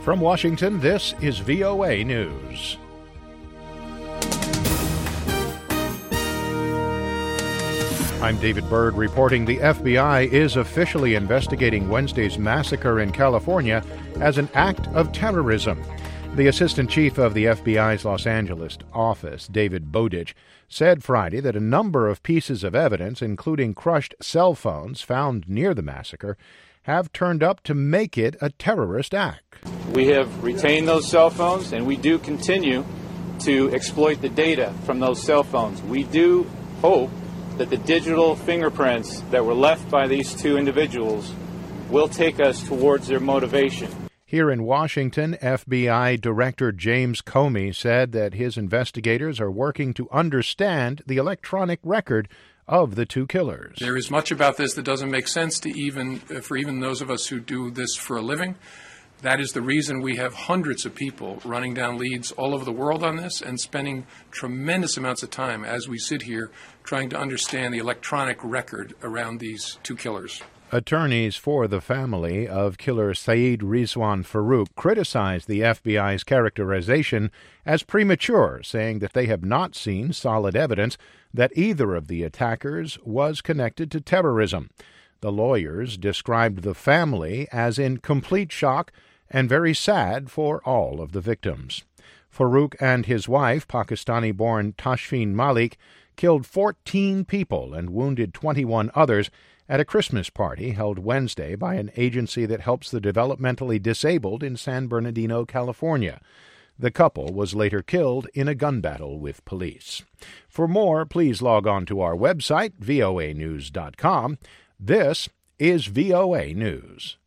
From Washington, this is VOA News. I'm David Byrd reporting the FBI is officially investigating Wednesday's massacre in California as an act of terrorism. The assistant chief of the FBI's Los Angeles office, David Bowditch, said Friday that a number of pieces of evidence, including crushed cell phones found near the massacre, have turned up to make it a terrorist act. We have retained those cell phones, and we do continue to exploit the data from those cell phones. We do hope that the digital fingerprints that were left by these two individuals will take us towards their motivation. Here in Washington, FBI Director James Comey said that his investigators are working to understand the electronic record of the two killers. There is much about this that doesn't make sense to even those of us who do this for a living. That is the reason we have hundreds of people running down leads all over the world on this and spending tremendous amounts of time as we sit here trying to understand the electronic record around these two killers. Attorneys for the family of killer Saeed Rizwan Farook criticized the FBI's characterization as premature, saying that they have not seen solid evidence that either of the attackers was connected to terrorism. The lawyers described the family as in complete shock and very sad for all of the victims. Farook and his wife, Pakistani-born Tashfeen Malik, killed 14 people and wounded 21 others at a Christmas party held Wednesday by an agency that helps the developmentally disabled in San Bernardino, California. The couple was later killed in a gun battle with police. For more, please log on to our website, voanews.com. This is VOA News.